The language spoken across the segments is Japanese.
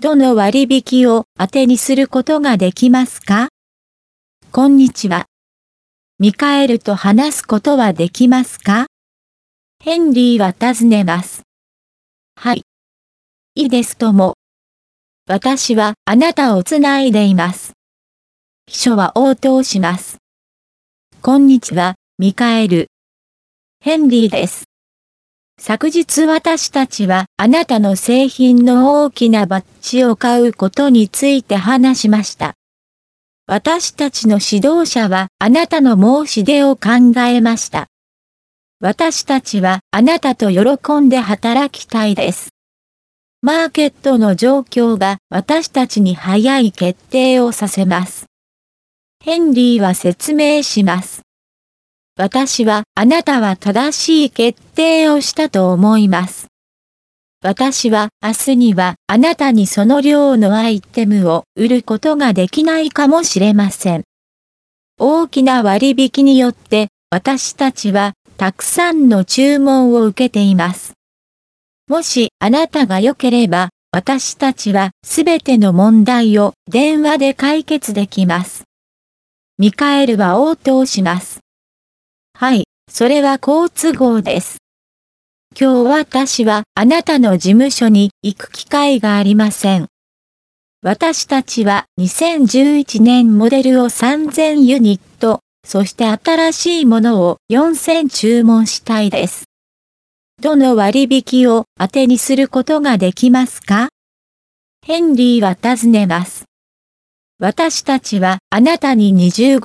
どの割引を当てにすることができますか？こんにちは。ミカエルと話すことはできますか？ヘンリーは尋ねます。はい。いいですとも。私はあなたをつないでいます。秘書は応答します。こんにちは、ミカエル。ヘンリーです。昨日私たちはあなたの製品の大きなバッジを買うことについて話しました。私たちの指導者はあなたの申し出を考えました。私たちはあなたと喜んで働きたいです。マーケットの状況が私たちに早い決定をさせます。ヘンリーは説明します。私はあなたは正しい決定をしたと思います。私は明日にはあなたにその量のアイテムを売ることができないかもしれません。大きな割引によって私たちはたくさんの注文を受けています。もしあなたが良ければ私たちはすべての問題を電話で解決できます。ミカエルは応答します。はい、それは好都合です。今日私はあなたの事務所に行く機会がありません。私たちは2011年モデルを3000ユニット、そして新しいものを4000注文したいです。どの割引を当てにすることができますか？ヘンリーは尋ねます。私たちはあなたに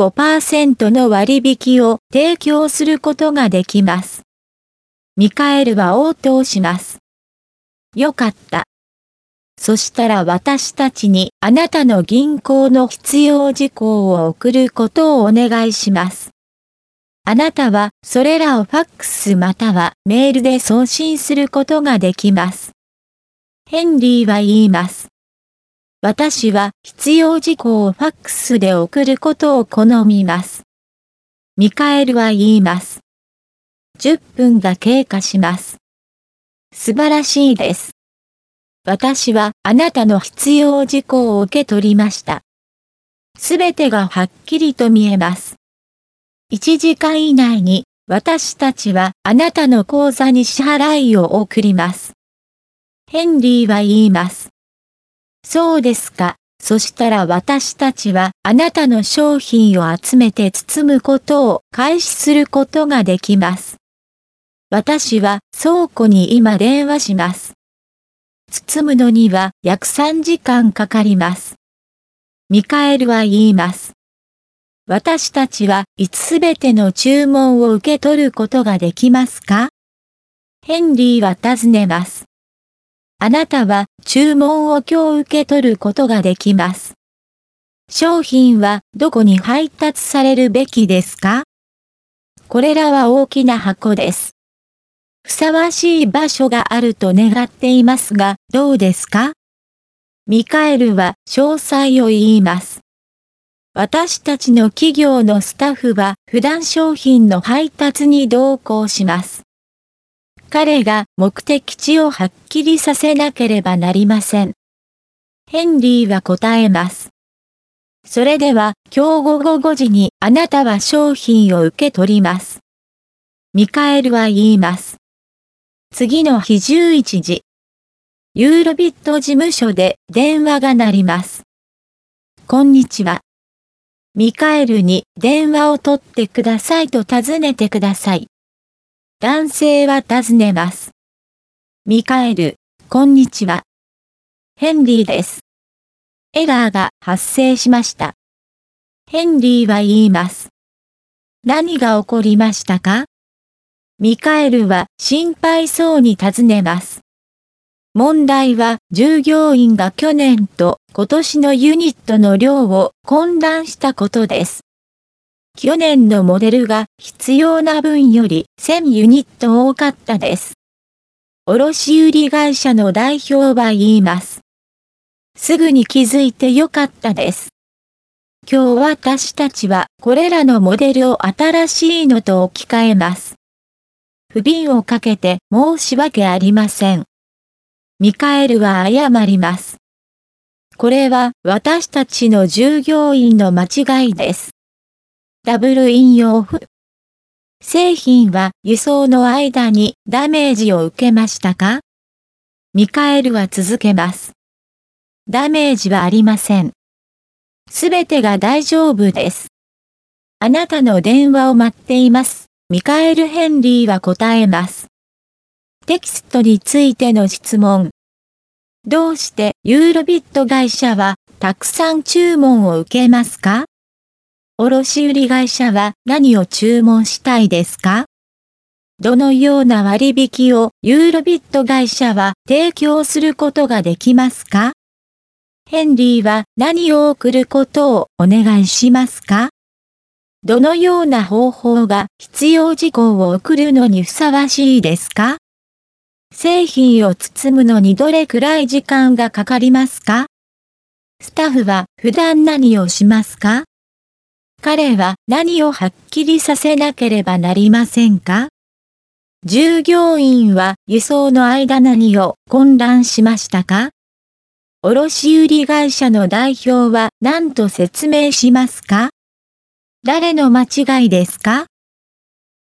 25% の割引を提供することができます。ミカエルは応答します。よかった。そしたら私たちにあなたの銀行の必要事項を送ることをお願いします。あなたはそれらをファックスまたはメールで送信することができます。ヘンリーは言います。私は必要事項をファックスで送ることを好みます。ミカエルは言います。10分が経過します。素晴らしいです。私はあなたの必要事項を受け取りました。すべてがはっきりと見えます。1時間以内に私たちはあなたの口座に支払いを送ります。ヘンリーは言います。そうですか。そしたら私たちはあなたの商品を集めて包むことを開始することができます。私は倉庫に今電話します。包むのには約3時間かかります。ミカエルは言います。私たちはいつすべての注文を受け取ることができますか？ヘンリーは尋ねます。あなたは注文を今日受け取ることができます。商品はどこに配達されるべきですか？これらは大きな箱です。ふさわしい場所があると願っていますが、どうですか？ミカエルは詳細を言います。私たちの企業のスタッフは普段商品の配達に同行します。彼が目的地をはっきりさせなければなりません。ヘンリーは答えます。それでは今日午後5時にあなたは商品を受け取ります。ミカエルは言います。次の日11時。ユーロビット事務所で電話が鳴ります。こんにちは。ミカエルに電話を取ってくださいと尋ねてください。男性は尋ねます。ミカエル、こんにちは。ヘンリーです。エラーが発生しました。ヘンリーは言います。何が起こりましたか？ミカエルは心配そうに尋ねます。問題は従業員が去年と今年のユニットの量を混乱したことです。去年のモデルが必要な分より1000ユニット多かったです。卸売会社の代表は言います。すぐに気づいてよかったです。今日私たちはこれらのモデルを新しいのと置き換えます。不憫をかけて申し訳ありません。ミカエルは謝ります。 これは私たちの従業員の間違いです。ダブル引用符。製品は輸送の間にダメージを受けましたか？ミカエルは続けます。ダメージはありません。すべてが大丈夫です。あなたの電話を待っています。ミカエル・ヘンリーは答えます。テキストについての質問。どうしてユーロビット会社はたくさん注文を受けますか？卸売会社は何を注文したいですか？どのような割引をユーロビット会社は提供することができますか？ヘンリーは何を送ることをお願いしますか？どのような方法が必要事項を送るのにふさわしいですか？製品を包むのにどれくらい時間がかかりますか？スタッフは普段何をしますか？彼は何をはっきりさせなければなりませんか？従業員は輸送の間何を混乱しましたか？卸売会社の代表は何と説明しますか？誰の間違いですか？